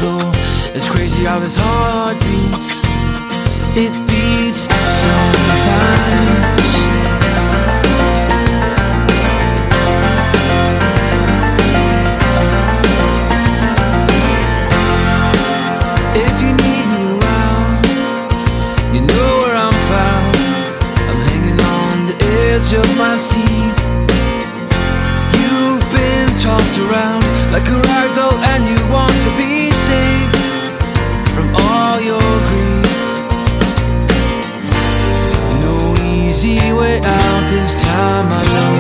floor. It's crazy how this heart beats. It beats sometimes. If you need me around, you know where I'm found. I'm hanging on the edge of my seat. You've been tossed around like a rag doll, and you want to be saved from all your grief. No easy way out this time, I know.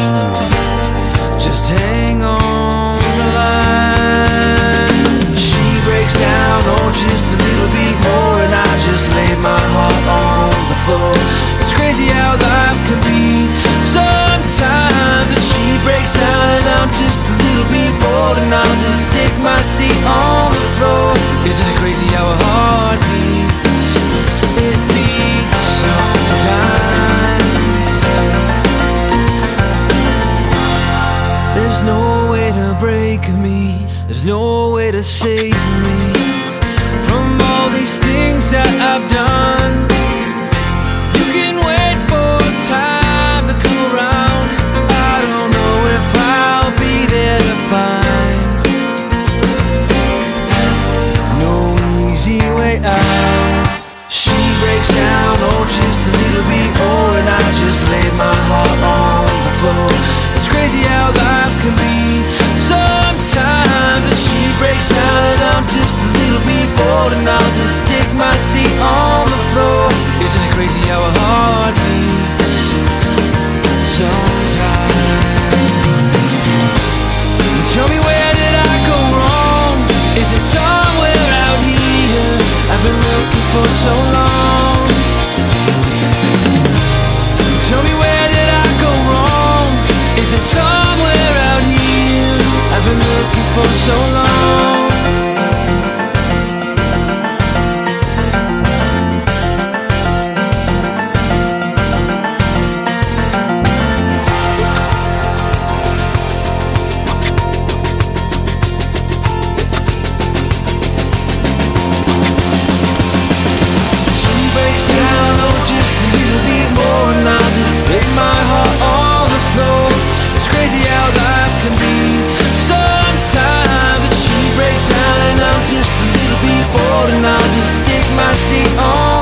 Just hang on the line. She breaks down, oh, just a little bit more, and I just laid my heart on the floor. It's crazy how life can be sometimes. And she breaks down, and I'm just a little bit bored, and I'll just take my seat on the floor. Isn't it crazy how a heart beats? It beats sometimes. There's no way to break me, there's no way to save me from all these things that I've done. You can wait for time to come around. I don't know if I'll be there to find. No easy way out. She breaks down, oh, just a little bit more, and I just laid my heart on the floor. It's crazy how life can be sometimes. And she breaks down, and I'm just a little bit bored, and I'll just take my seat on the floor. Isn't it crazy how a heart beats sometimes? Tell me, where did I go wrong? Is it somewhere out here? I've been looking for so long. Tell me, where did I go wrong? Is it somewhere out here? I've been looking for so long. And I'll just take my seat on